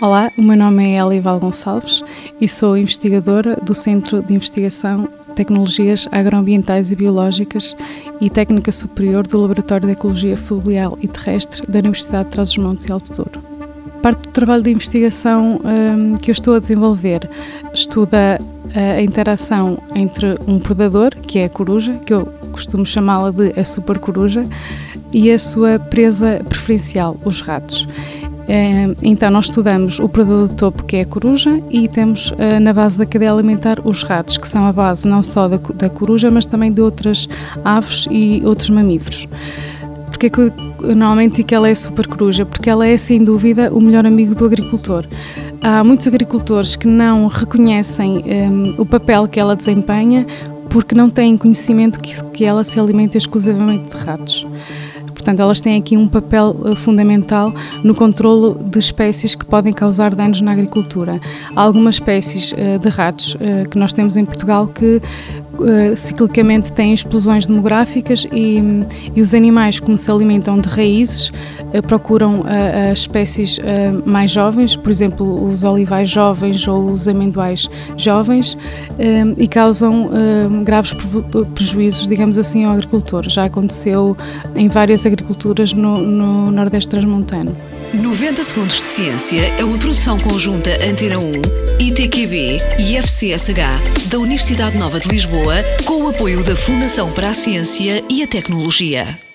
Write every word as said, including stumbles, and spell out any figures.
Olá, o meu nome é Elival Gonçalves e sou investigadora do Centro de Investigação Tecnologias Agroambientais e Biológicas e Técnica Superior do Laboratório de Ecologia Fluvial e Terrestre da Universidade de Trás-os-Montes e Alto Douro. Parte do trabalho de investigação um, que eu estou a desenvolver estuda a interação entre um predador, que é a coruja, que eu costumo chamá-la de a supercoruja, e a sua presa preferencial, os ratos. Então nós estudamos o predador de topo, que é a coruja, e temos na base da cadeia alimentar os ratos, que são a base não só da, da coruja, mas também de outras aves e outros mamíferos. Porque é que eu normalmente digo que ela é a supercoruja? Porque ela é, sem dúvida, o melhor amigo do agricultor. Há muitos agricultores que não reconhecem um, o papel que ela desempenha porque não têm conhecimento que, que ela se alimenta exclusivamente de ratos. Portanto, elas têm aqui um papel uh, fundamental no controlo de espécies que podem causar danos na agricultura. Há algumas espécies uh, de ratos uh, que nós temos em Portugal que uh, ciclicamente têm explosões demográficas e, e os animais, como se alimentam de raízes, uh, procuram uh, as espécies uh, mais jovens, por exemplo, os olivais jovens ou os amendoais jovens, uh, e causam uh, graves prejuízos, digamos assim, ao agricultor. Já aconteceu em várias agriculturas no, no Nordeste Transmontano. noventa Segundos de Ciência é uma produção conjunta Antena um, I T Q B e F C S H da Universidade Nova de Lisboa, com o apoio da Fundação para a Ciência e a Tecnologia.